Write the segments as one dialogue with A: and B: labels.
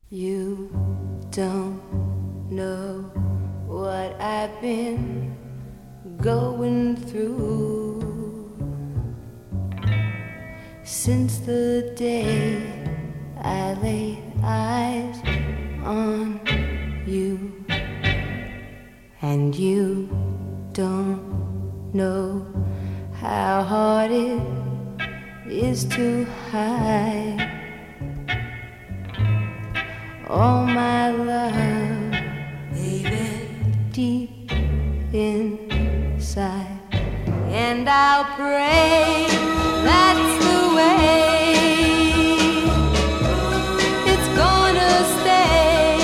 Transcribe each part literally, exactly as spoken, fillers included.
A: You don't know what I've been going through since the day I laid eyes on you. And you don't know how hard it is to hide all my love, baby, deep inside. And I'll pray that's the way it's gonna stay.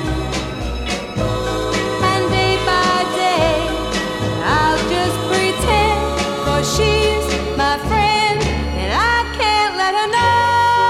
A: And day by day I'll just pretend, for she's my friend, and I can't let her know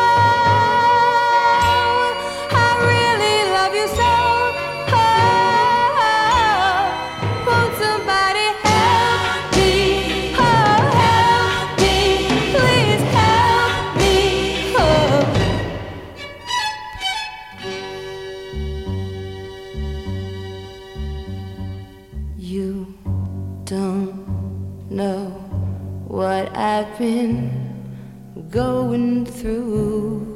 A: what I've been going through.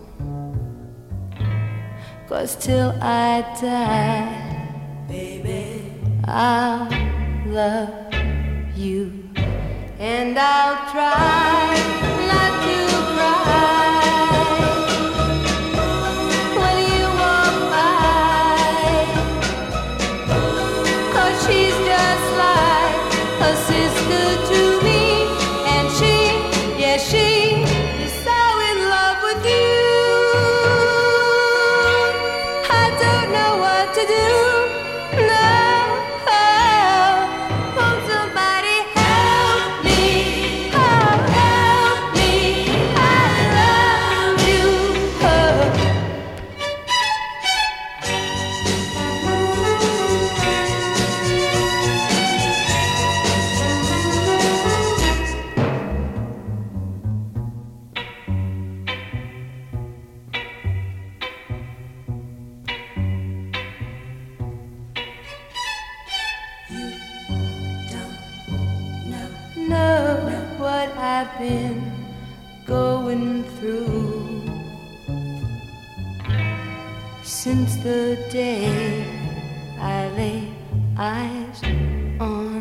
A: 'Cause till I die, baby, I'll love you. And I'll try not to cry when you walk by. 'Cause she's just like a sister to me. She is so in love with you. I don't know what to do. No, won't somebody help me? Oh, help me. I love you. What I've been going through since the day I laid eyes on